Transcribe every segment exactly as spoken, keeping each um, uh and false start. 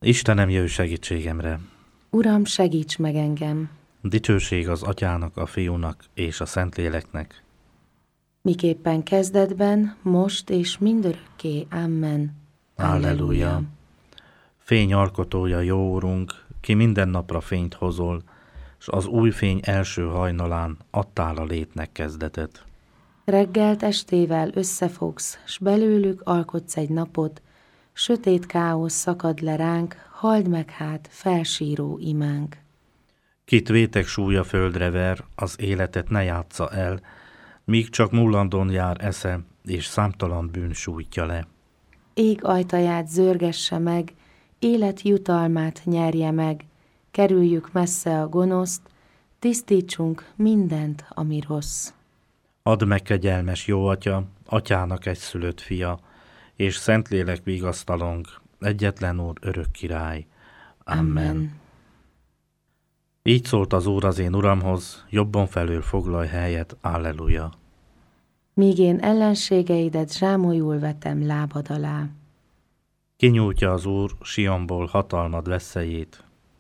Istenem, jöjj segítségemre! Uram, segíts meg engem! Dicsőség az Atyának, a Fiúnak és a Szentléleknek. Miképpen kezdetben, most és mindörökké. Amen. Halleluja! Fény alkotója, jó Urunk, ki minden napra fényt hozol, s az új fény első hajnalán adtál a létnek kezdetet. Reggelt estével összefogsz, s belőlük alkotsz egy napot, sötét káosz szakad le ránk, halld meg hát felsíró imánk. Kit vétek súlya földre ver, az életet ne játsza el, míg csak mullandon jár esze, és számtalan bűn sújtja le. Ég ajtaját zörgesse meg, élet jutalmát nyerje meg, kerüljük messze a gonoszt, tisztítsunk mindent, ami rossz. Add meg, kegyelmes jó Atya, Atyának egyszülött fia, és Szentlélek vigasztalunk, egyetlen Úr, örök király. Amen. Amen. Így szólt az Úr az én Uramhoz, jobban felől foglalj helyet, Alleluja. Míg én ellenségeidet zsámolyul vetem lábad alá. Kinyújtja az Úr Sionból hatalmad veszélyét.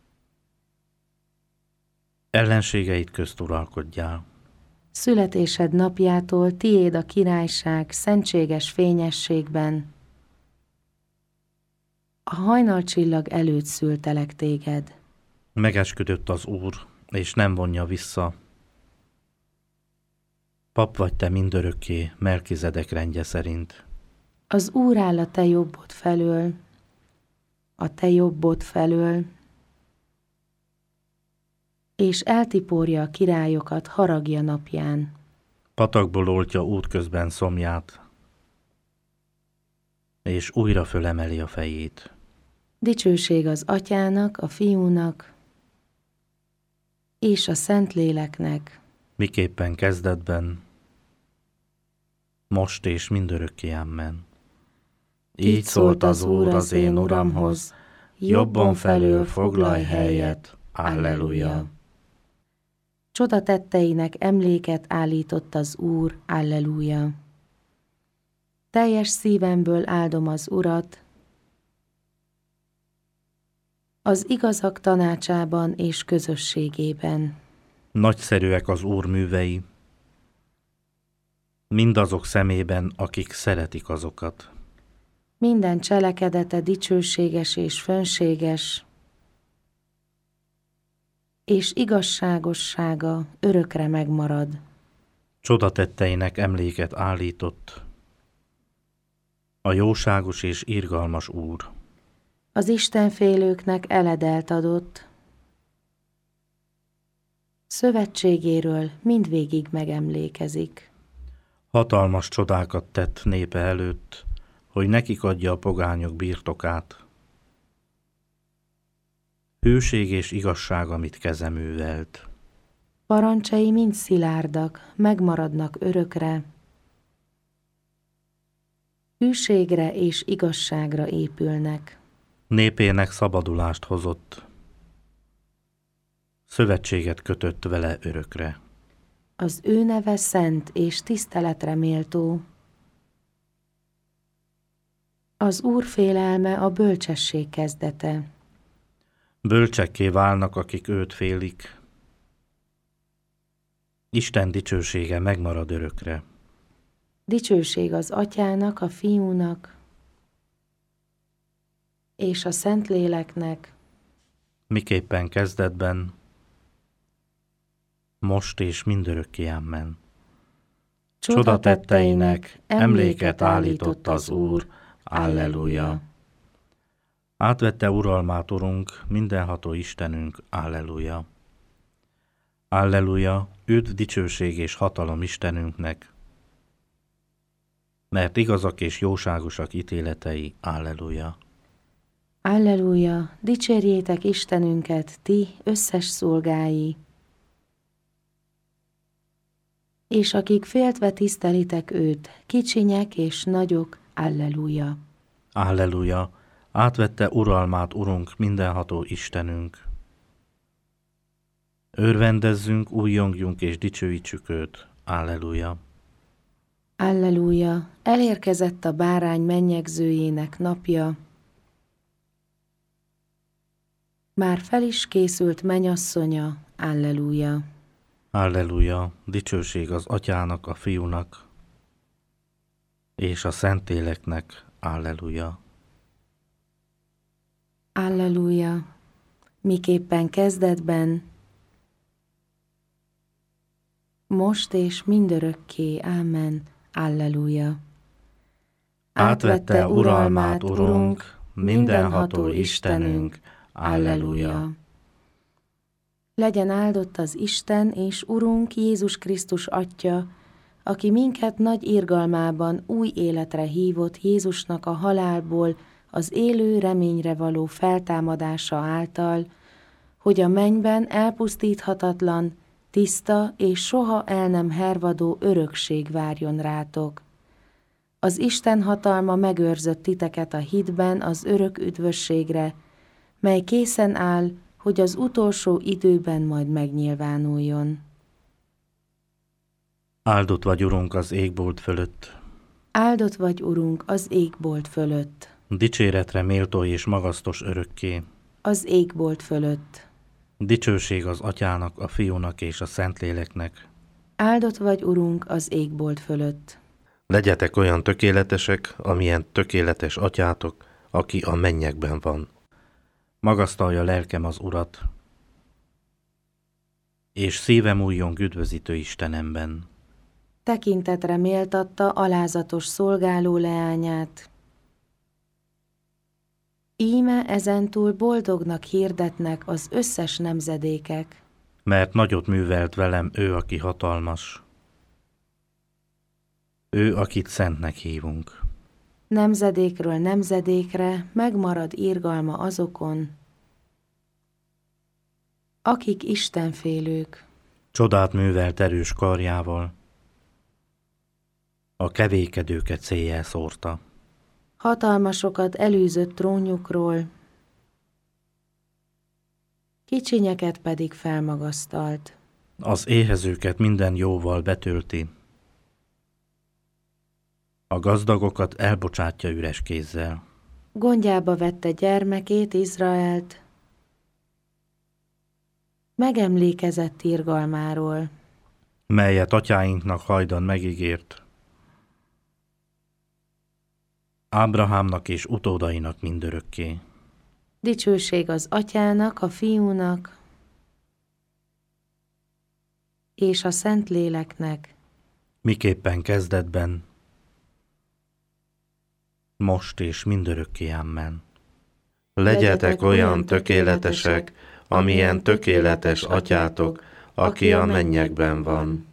Ellenségeit közt uralkodjál. Születésed napjától tiéd a királyság szentséges fényességben. A hajnalcsillag előtt szültelek téged. Megesküdött az Úr, és nem vonja vissza. Pap vagy te mindörökké, Melkizedek rendje szerint. Az Úr áll a te jobbod felől, a te jobbod felől, és eltiporja a királyokat haragja napján. Patakból oltja útközben szomját, és újra fölemeli a fejét. Dicsőség az Atyának, a Fiúnak és a Szentléleknek. Miképpen kezdetben, most és mindörökké. Amen. Így szólt az Úr az én Uramhoz, jobban felől foglalj helyet, Alleluja. Csoda tetteinek emléket állított az Úr, Alleluja. Teljes szívemből áldom az Urat, az igazak tanácsában és közösségében. Nagyszerűek az Úr művei, mindazok szemében, akik szeretik azokat. Minden cselekedete dicsőséges és fönséges, és igazságossága örökre megmarad. Csoda tetteinek emléket állított a jóságos és irgalmas Úr. Az istenfélőknek eledelt adott, szövetségéről mindvégig megemlékezik. Hatalmas csodákat tett népe előtt, hogy nekik adja a pogányok birtokát. Hűség és igazság, amit keze művelt. Parancsai mind szilárdak, megmaradnak örökre. Hűségre és igazságra épülnek. Népének szabadulást hozott. Szövetséget kötött vele örökre. Az ő neve szent és tiszteletre méltó. Az Úr félelme a bölcsesség kezdete. Bölcsekké válnak, akik őt félik. Isten dicsősége megmarad örökre. Dicsőség az Atyának, a Fiúnak és a Szentléleknek. Miképpen kezdetben, most és mindörökké. Amen. Csoda tetteinek emléket állított az Úr. Alleluja. Átvette uralmát, Urunk, mindenható Istenünk. Alleluja. Alleluja, üdv, dicsőség és hatalom Istenünknek, mert igazak és jóságosak ítéletei. Alleluja. Alleluja, dicsérjétek Istenünket, ti összes szolgái, és akik féltve tisztelitek őt, kicsinyek és nagyok. Alleluja. Alleluja, átvette uralmát, Urunk, mindenható Istenünk. Örvendezzünk, újjongjunk és dicsőítsük őt. Alleluja. Alleluja, elérkezett a bárány mennyegzőjének napja. Már fel is készült mennyasszonya, alleluja. Alleluja, dicsőség az Atyának, a Fiúnak és a Szentléleknek, alleluja. Alleluja, miképpen kezdetben, most és mindörökké, ámen, alleluja. Átvette uralmát, Urunk, mindenható Istenünk, alleluja. Legyen áldott az Isten és Urunk Jézus Krisztus Atya, aki minket nagy irgalmában új életre hívott Jézusnak a halálból az élő reményre való feltámadása által, hogy a mennyben elpusztíthatatlan, tiszta és soha el nem hervadó örökség várjon rátok. Az Isten hatalma megőrzött titeket a hitben az örök üdvösségre, mely készen áll, hogy az utolsó időben majd megnyilvánuljon. Áldott vagy, Urunk, az égbolt fölött. Áldott vagy, Urunk, az égbolt fölött. Dicséretre méltó és magasztos örökké. Az égbolt fölött. Dicsőség az Atyának, a Fiúnak és a Szentléleknek. Áldott vagy, Urunk, az égbolt fölött. Legyetek olyan tökéletesek, amilyen tökéletes Atyátok, aki a mennyekben van. Magasztalja lelkem az Urat, és szívem újjon üdvözítő Istenemben. Tekintetre méltatta alázatos szolgáló leányát. Íme ezentúl boldognak hirdetnek az összes nemzedékek. Mert nagyot művelt velem ő, aki hatalmas. Ő, akit szentnek hívunk. Nemzedékről nemzedékre megmarad irgalma azokon, akik istenfélők. Csodát művelt erős karjával, a kevékedőket széjjel szórta. Hatalmasokat elűzött trónjukról, kicsinyeket pedig felmagasztalt. Az éhezőket minden jóval betölti, a gazdagokat elbocsátja üres kézzel. Gondjába vette gyermekét, Izraelt, megemlékezett irgalmáról, melyet atyáinknak hajdan megígért, Ábrahámnak és utódainak mindörökké. Dicsőség az Atyának, a Fiúnak és a Szentléleknek. Miképpen kezdetben, most és mindörökké, amen. Legyetek olyan tökéletesek, amilyen tökéletes Atyátok, aki a mennyekben van.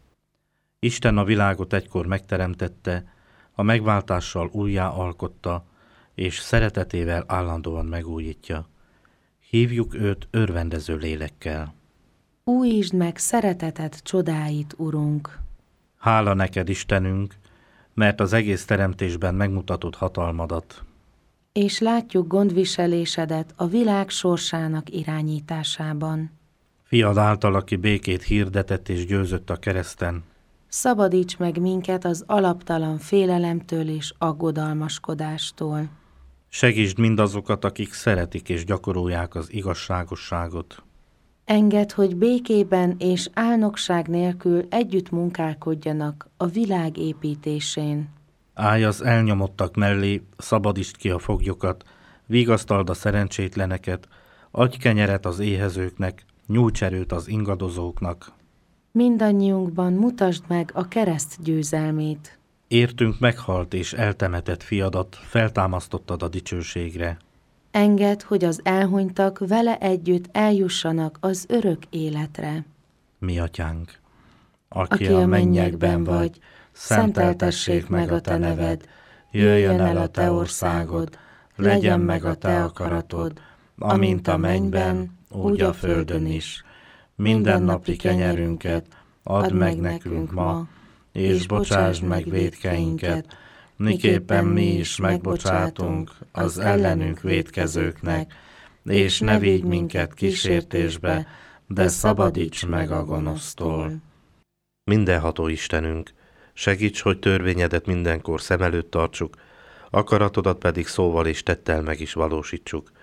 Isten a világot egykor megteremtette, a megváltással újjá alkotta, és szeretetével állandóan megújítja. Hívjuk őt örvendező lélekkel. Újítsd meg szereteted csodáit, Urunk! Hála neked, Istenünk, mert az egész teremtésben megmutatod hatalmadat. És látjuk gondviselésedet a világ sorsának irányításában. Fiad által, aki békét hirdetett és győzött a kereszten, Szabadíts meg minket az alaptalan félelemtől és aggodalmaskodástól. segítsd mindazokat, akik szeretik és gyakorolják az igazságosságot. Engedd, hogy békében és álnokság nélkül együtt munkálkodjanak a világ építésén. Állj az elnyomottak mellé, szabadítsd ki a foglyokat, vigasztald a szerencsétleneket, adj kenyeret az éhezőknek, nyújts erőt az ingadozóknak. Mindannyiunkban mutasd meg a kereszt győzelmét. Értünk meghalt és eltemetett fiadat, feltámasztottad a dicsőségre. Engedd, hogy az elhunytak vele együtt eljussanak az örök életre. Mi atyánk, aki, Aki a mennyekben vagy, szenteltessék meg a te neved, jöjjön el a te országod, legyen meg a te akaratod, amint a mennyben, úgy a földön is. Mindennapi kenyerünket add meg nekünk ma, és bocsásd meg vétkeinket, miképpen mi is megbocsátunk az ellenünk vétkezőknek, és ne vigy minket kísértésbe, de szabadíts meg a gonosztól. Mindenható Istenünk, segíts, hogy törvényedet mindenkor szem előtt tartsuk, akaratodat pedig szóval és tettel meg is valósítsuk,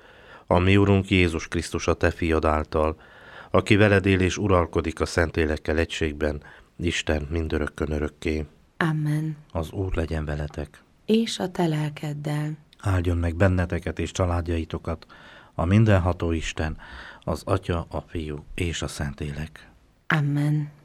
a mi Urunk Jézus Krisztus a te fiad által, aki veled él és uralkodik a Szentlélekkel egységben, Isten mindörökkön örökké. Amen. Az Úr legyen veletek. És a te lelkeddel. Áldjon meg benneteket és családjaitokat a mindenható Isten, az Atya, a Fiú és a Szentlélek. Amen.